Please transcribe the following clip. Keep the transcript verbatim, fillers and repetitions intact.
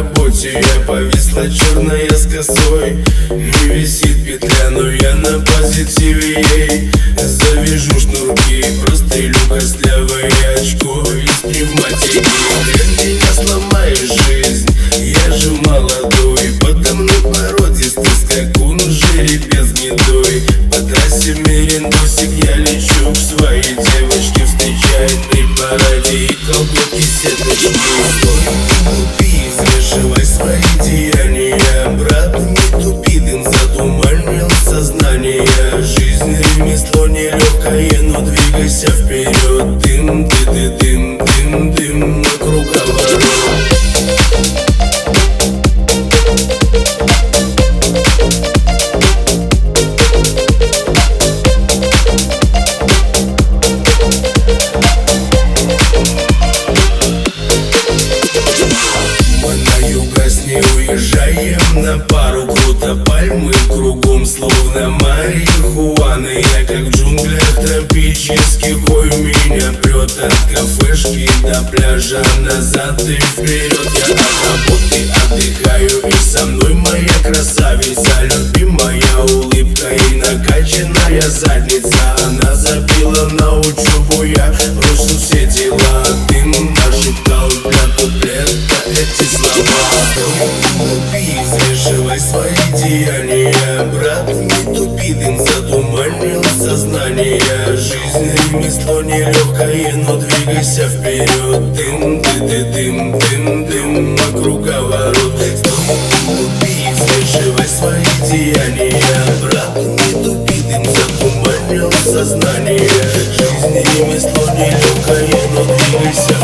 работе я повисла черная с косой. Не висит петля, но я на позитиве ей завяжу шнурки, прострелю костлявое очко из пневматики. Хрен меня сломаешь, жизнь, я же молодой, подо мной породистый скакун, жеребец гнедой. По трассе мерендосик я лечу к своей девочке, встречает при параде и колготки сеточки. Глупи, взвешивай свои деяния, брат, не тупи, дым затуманил сознание. Жизнь ремесло нелегкое, но двигайся вперед. Дым, ты, ты, дым, дым, дым, на круговорот. Уезжаем на пару, круто, пальмы кругом, словно марихуана. Я как в джунглях тропических, ой, меня прет от кафешки до пляжа, назад и вперед. Я от работы отдыхаю, и со мной моя красавица, любимая улыбка и накачанная задница. Она забила на учебу, я бросил все дела. Ты нашептал для куплета эти слова. Глупи, взвешивай свои деяния, брат, не тупи, дым затуманил сознание. Жизнь ремесло нелегкое, но двигайся вперед. Дым, ты, ты, дым, дым, дым, на круговорот. Глупи, взвешивай свои деяния, брат, не тупи, дым затуманил сознание. Жизнь ремесло нелегкое, но двигайся вперед.